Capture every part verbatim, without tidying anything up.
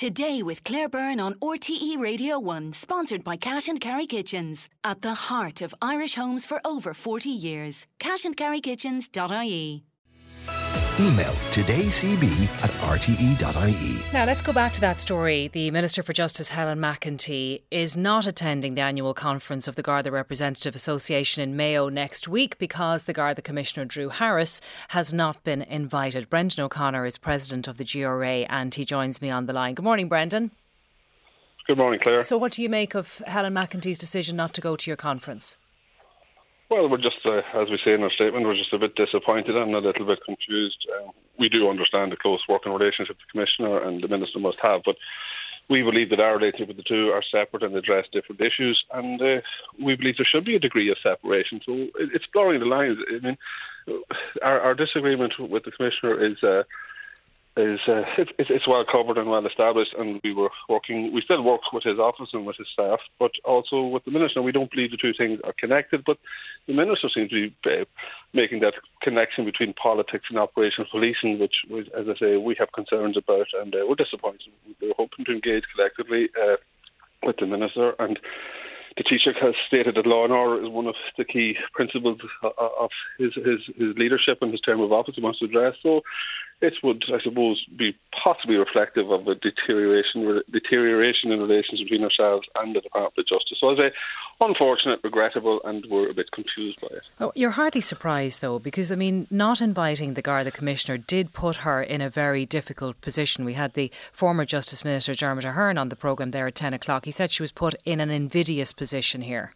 Today with Claire Byrne on R T E Radio one, sponsored by Cash and Carry Kitchens. At the heart of Irish homes for over forty years. cash and carry kitchens dot I E. Email todaycb at r t e dot I E. Now let's go back to that story. The Minister for Justice, Helen McEntee, is not attending the annual conference of the Garda Representative Association in Mayo next week because the Garda Commissioner, Drew Harris, has not been invited. Brendan O'Connor is President of the G R A and he joins me on the line. Good morning, Brendan. Good morning, Claire. So what do you make of Helen McEntee's decision not to go to your conference? Well, we're just, uh, as we say in our statement, we're just a bit disappointed and a little bit confused. Um, we do understand the close working relationship the Commissioner and the Minister must have, but we believe that our relationship with the two are separate and address different issues, and uh, we believe there should be a degree of separation. So it's blurring the lines. I mean, our, our disagreement with the Commissioner is... Uh, is uh, it's, it's well covered and well established, and we were working, we still work with his office and with his staff, but also with the Minister. We don't believe the two things are connected, but the Minister seems to be uh, making that connection between politics and operational policing, which, which, as I say, we have concerns about, and uh, we're disappointed. We're hoping to engage collectively uh, with the Minister, and the Taoiseach has stated that law and order is one of the key principles of his, his, his leadership and his term of office he wants to address. So it would, I suppose, be possibly reflective of a deterioration deterioration in relations between ourselves and the Department of Justice. So I say, unfortunate, regrettable, and we're a bit confused by it. Oh, you're hardly surprised, though, because, I mean, not inviting the Garda Commissioner did put her in a very difficult position. We had the former Justice Minister, Dermot Ahern, on the programme there at ten o'clock. He said she was put in an invidious position here.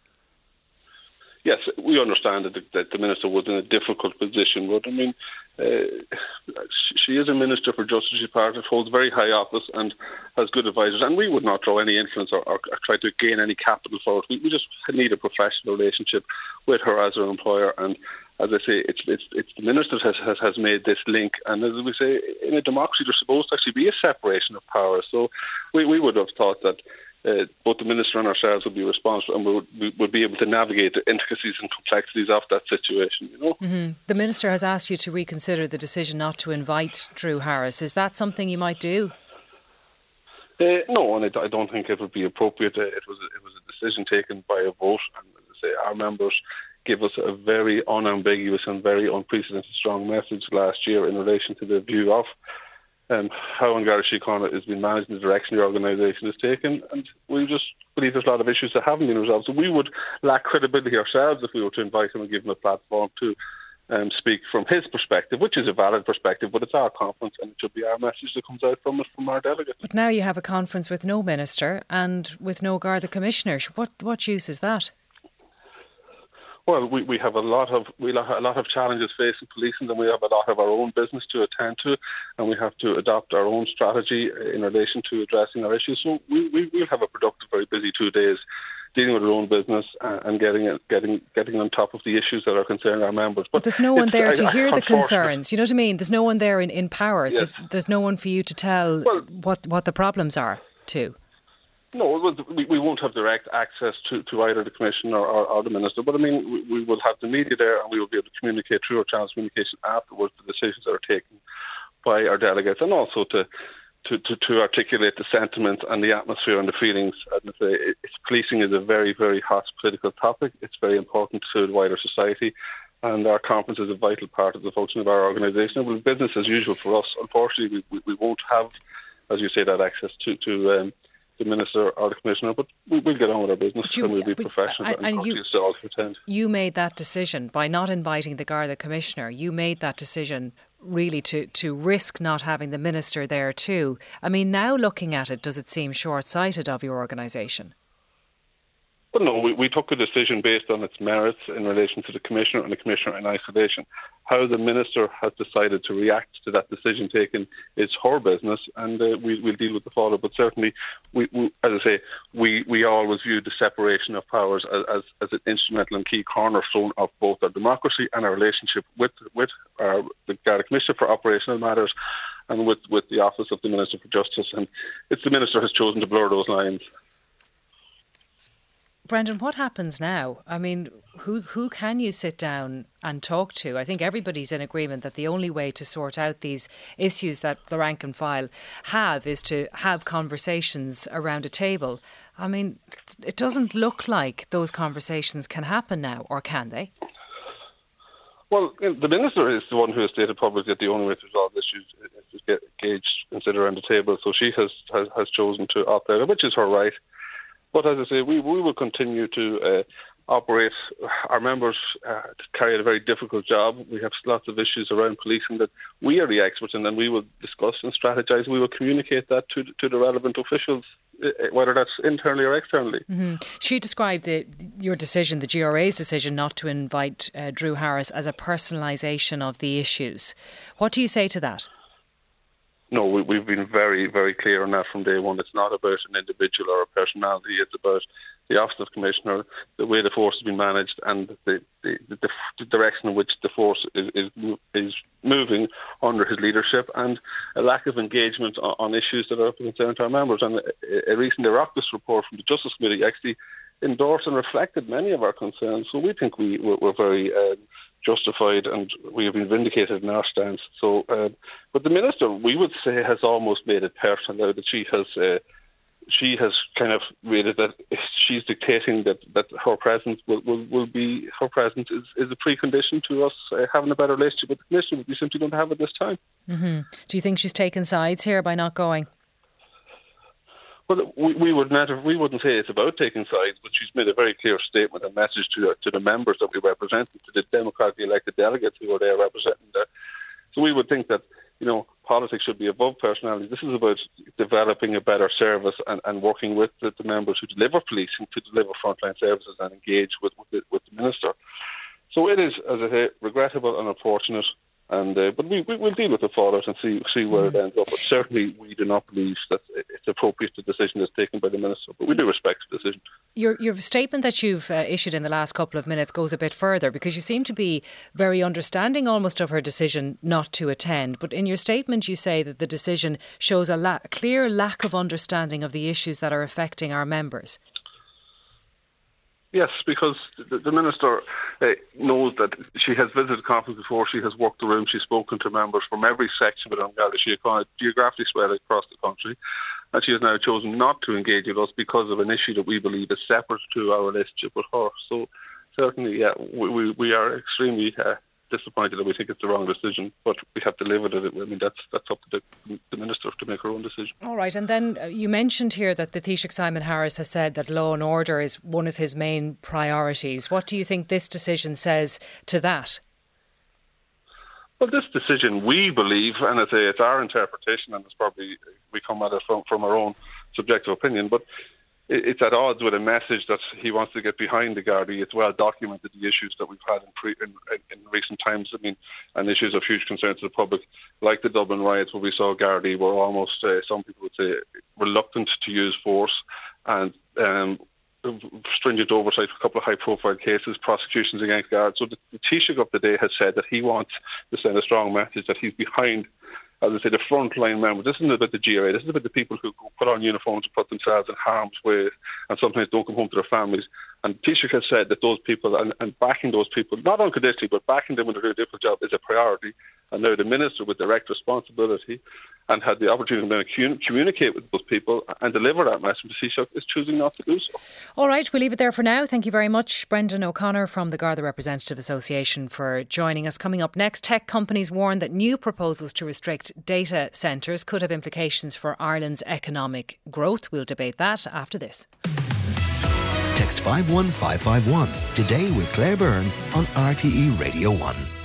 Yes, we understand that the, that the Minister was in a difficult position, but I mean, uh, she is a Minister for Justice. She part holds very high office and has good advisors, and we would not draw any influence or, or, or try to gain any capital for it. We, we just need a professional relationship with her as her employer, and as I say, it's it's, it's the Minister has, has has made this link, and as we say, in a democracy there's supposed to actually be a separation of powers. So we, we would have thought that Uh, both the Minister and ourselves would be responsible, and we would, we would be able to navigate the intricacies and complexities of that situation, you know. Mm-hmm. The Minister has asked you to reconsider the decision not to invite Drew Harris. Is that something you might do? Uh, no, and I, I don't think it would be appropriate. Uh, it was it was a decision taken by a vote, and as I say, our members gave us a very unambiguous and very unprecedented strong message last year in relation to the view of Um, how An Garda Síochána is being managed and the direction the organisation is taken, and we just believe there's a lot of issues that haven't been resolved. So we would lack credibility ourselves if we were to invite him and give him a platform to um, speak from his perspective, which is a valid perspective, but it's our conference and it should be our message that comes out from it, from our delegates. But now you have a conference with no Minister and with no Garda Commissioner. What what use is that? Well, we, we have a lot of we have a lot of challenges facing policing, and we have a lot of our own business to attend to, and we have to adopt our own strategy in relation to addressing our issues. So we we will have a productive, very busy two days dealing with our own business and getting getting getting on top of the issues that are concerning our members. But, but there's no one there to I, hear I, the concerns. You know what I mean? There's no one there in, in power. Yes. There's, there's no one for you to tell well, what what the problems are too. No, we, we won't have direct access to, to either the Commissioner or, or the Minister, but I mean, we, we will have the media there and we will be able to communicate through our channels of communication afterwards the decisions that are taken by our delegates, and also to to, to, to articulate the sentiments and the atmosphere and the feelings. And say, it's, policing is a very, very hot political topic. It's very important to the wider society, and our conference is a vital part of the function of our organisation. It will be business as usual for us. Unfortunately, we, we, we won't have, as you say, that access to, to um, the Minister or the Commissioner, but we'll get on with our business you, and we'll be but, professional and, and you, to all attend. You made that decision by not inviting the Garda Commissioner. You made that decision really to, to risk not having the Minister there too. I mean, now looking at it, does it seem short-sighted of your organisation? Well, no, we, we took a decision based on its merits in relation to the Commissioner and the Commissioner in isolation. How the Minister has decided to react to that decision taken is her business, and uh, we, we'll deal with the fallout. But certainly, we, we, as I say, we, we always view the separation of powers as, as, as an instrumental and key cornerstone of both our democracy and our relationship with, with our, the Garda Commissioner for operational matters and with, with the Office of the Minister for Justice. And it's the Minister has chosen to blur those lines. Brendan, what happens now? I mean, who who can you sit down and talk to? I think everybody's in agreement that the only way to sort out these issues that the rank and file have is to have conversations around a table. I mean, it doesn't look like those conversations can happen now, or can they? Well, the Minister is the one who has stated publicly that the only way to resolve issues is to get engaged and sit around the table. So she has, has, has chosen to opt out, which is her right. But as I say, we, we will continue to uh, operate. Our members uh, carry out a very difficult job. We have lots of issues around policing that we are the experts in, and we will discuss and strategise. We will communicate that to, to the relevant officials, whether that's internally or externally. Mm-hmm. She described the, your decision, the G R A's decision not to invite uh, Drew Harris, as a personalisation of the issues. What do you say to that? No, we, we've been very, very clear on that from day one. It's not about an individual or a personality. It's about the Office of Commissioner, the way the force has been managed, and the, the, the, the direction in which the force is, is, is moving under his leadership, and a lack of engagement on, on issues that are of concern to our members. And a, a recent Oireachtas report from the Justice Committee actually endorsed and reflected many of our concerns. So we think we, we're, we're very um, justified, and we have been vindicated in our stance. So, uh, but the Minister, we would say, has almost made it personal now that she has uh, she has kind of made it that she's dictating that, that her presence will, will, will be her presence is, is a precondition to us uh, having a better relationship with the Commission, which we simply don't have at this time. Mm-hmm. Do you think she's taken sides here by not going? Well, we, we would never, we wouldn't say it's about taking sides, but she's made a very clear statement and message to to the members that we represent, to the democratically elected delegates who are there representing there. So we would think that, you know, politics should be above personality. This is about developing a better service and, and working with the, the members who deliver policing to deliver frontline services and engage with with the, with the Minister. So it is, as I say, regrettable and unfortunate. And uh, but we, we will deal with the fallout and see see where mm. it ends up. But certainly we do not believe that it's appropriate the decision that's taken by the Minister. But we do respect the decision. Your your statement that you've uh, issued in the last couple of minutes goes a bit further, because you seem to be very understanding almost of her decision not to attend. But in your statement you say that the decision shows a la- clear lack of understanding of the issues that are affecting our members. Yes, because the, the Minister uh, knows that she has visited conference before, she has worked the room, she's spoken to members from every section within Garda Síochána, geographically spread across the country, and she has now chosen not to engage with us because of an issue that we believe is separate to our relationship with her. So certainly, yeah, we, we, we are extremely uh, disappointed that we think it's the wrong decision, but we have to live with it. I mean, that's that's up to the, the Minister to make her own decision. All right, and then uh, you mentioned here that the Taoiseach Simon Harris has said that law and order is one of his main priorities. What do you think this decision says to that? Well, this decision, we believe, and it's, a, it's our interpretation, and it's probably, we come at it from, from our own subjective opinion, but it's at odds with a message that he wants to get behind the Gardaí. It's well documented, the issues that we've had in, pre, in, in recent times, I mean, and issues of huge concern to the public, like the Dublin riots where we saw Gardaí were almost, uh, some people would say, reluctant to use force, and um, stringent oversight for a couple of high-profile cases, prosecutions against guards. So the, the Taoiseach of the day has said that he wants to send a strong message that he's behind, as I say, the frontline members. This isn't about the G R A, this is about the people who put on uniforms and put themselves in harm's way and sometimes don't come home to their families. And Taoiseach has said that those people, and, and backing those people, not unconditionally, but backing them in a very difficult job is a priority. And now the Minister, with direct responsibility and had the opportunity to communicate with those people and deliver that message to Taoiseach, is choosing not to do so. All right, we'll leave it there for now. Thank you very much, Brendan O'Connor from the Garda Representative Association, for joining us. Coming up next, tech companies warn that new proposals to restrict data centres could have implications for Ireland's economic growth. We'll debate that after this. Text five one five five one today with Claire Byrne on R T E Radio one.